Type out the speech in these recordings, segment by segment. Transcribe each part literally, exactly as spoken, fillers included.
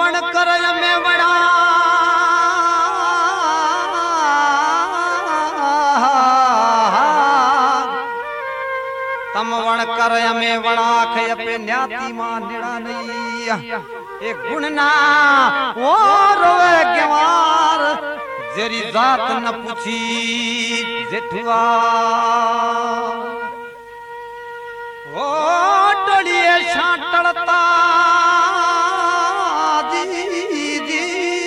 वण कर में वड़ा तम वण कर में वड़ा खय पे न्याती मां निड़ा नहीं एक गुण ना वो रोवे गवार जेरी जात न पूछी जेठुआ ओ टोलिए छाटड़ता जी जी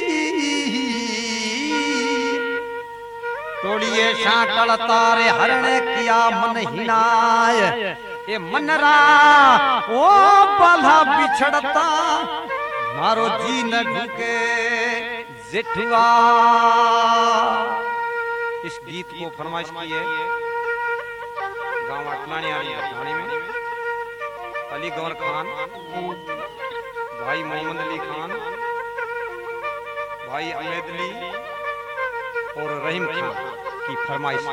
टोलिए छाटड़ता रे हरणे किया मन हिनाय ए मनरा ओ बाला बिछड़ता मारो जी न ढूके जेठुआ। इस गीत को फरमाइश की है गांव अटलानी वाली में अली गौर खान, भाई मोहम्मद अली खान, भाई अहमद अली और रहीम खान की फरमाइश।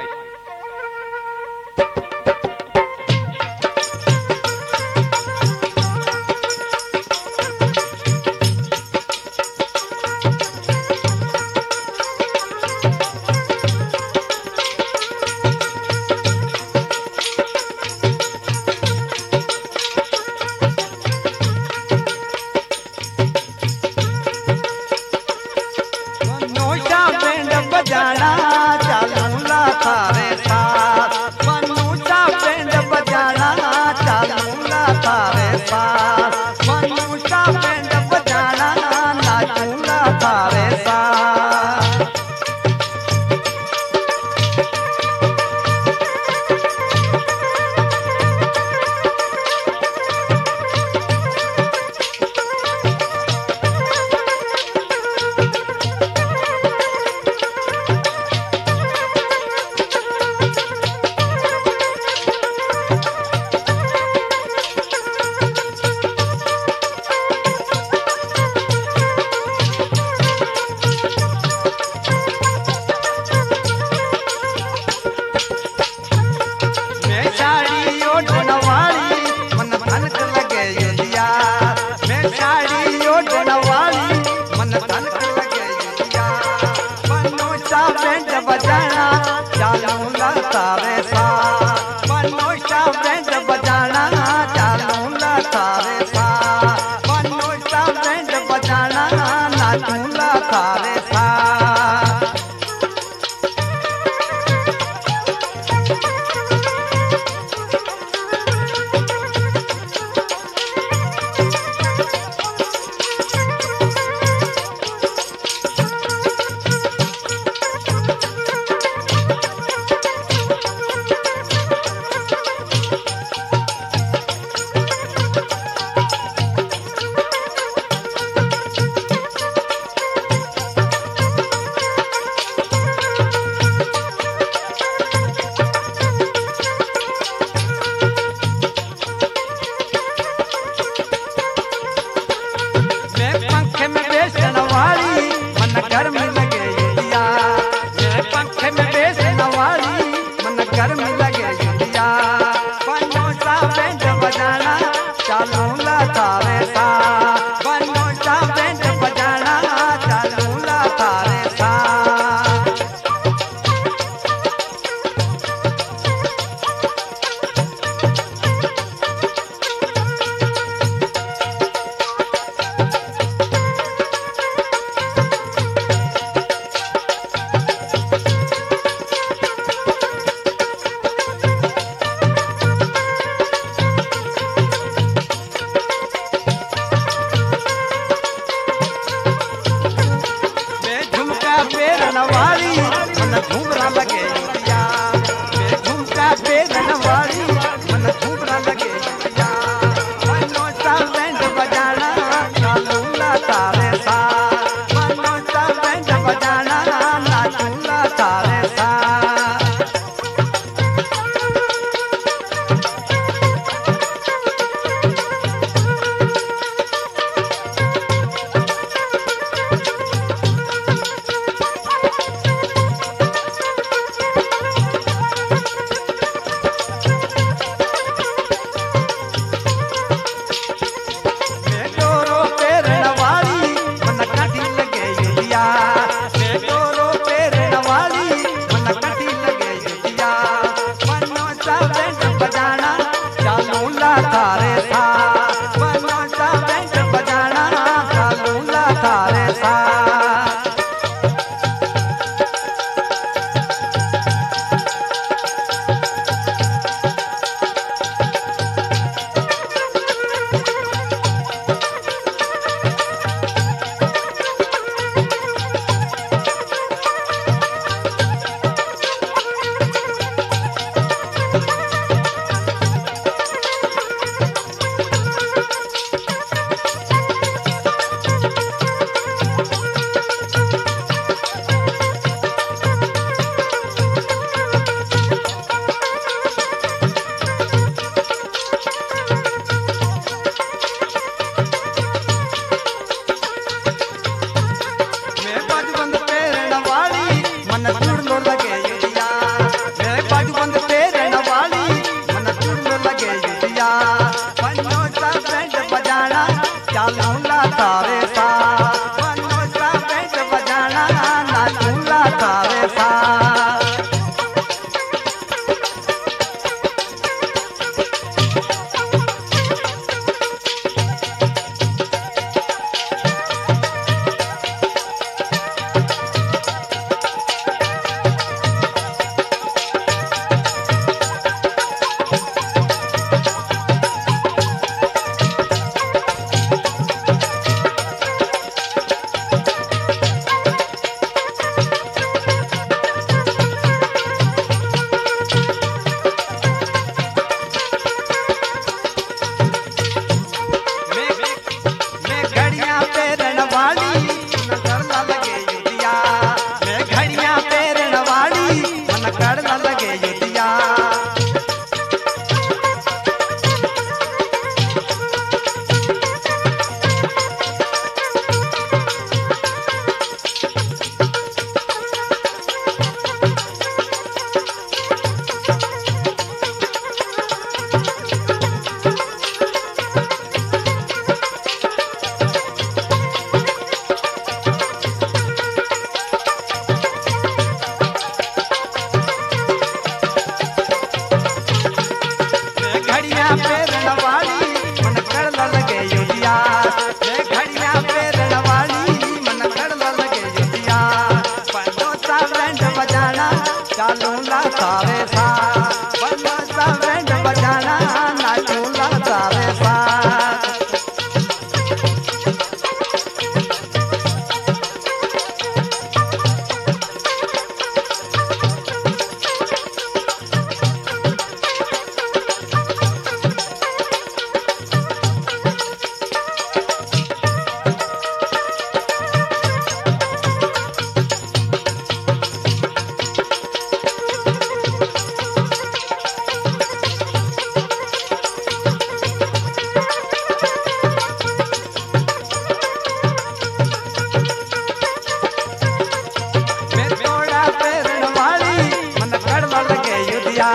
बजाना चालूला थारे साथ मनूचा बैंड बजाना चालूला थारे साथ मनूचा बैंड बजाना नाचूला थारे साथ। बजाना चालूला तारे साथ मनोषा बैंड बजाना चालूला तारे साथ मनोषा बैंड बजाना नाचूला तारे साथ। घर में लगे दिया मेरे पंखे में बेचने वाली मन घर में लगे दिया बनोसा बैंड बजाना चालूला थारे साथ बनोसा बैंड बजाना चालूला थारे साथ।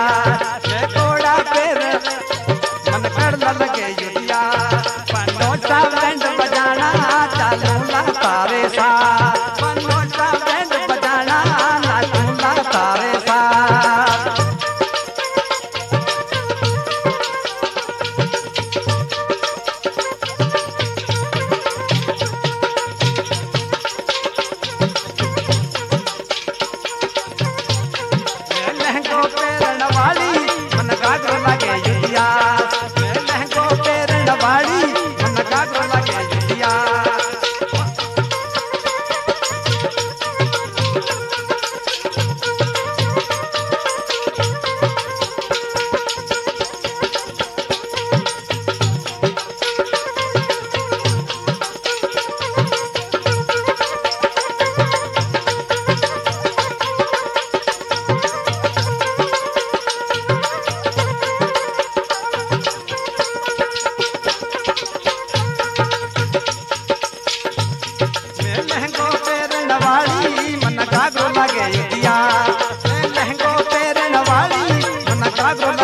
मैं घोड़ा पेर मन कर लगे युदिया पनोटा बैंड बजाना चालू ला तारे सा पनोटा बैंड बजाना चालू ला तारे सा लहंगो पेरण वाली मन गागरो लगे युदिया लहंगो पेरण वाली मन गागरो लगे युदिया लहंगो पेरण वाली मन गागरो लगे युदिया लहंगो पेरण वाली मन गागरो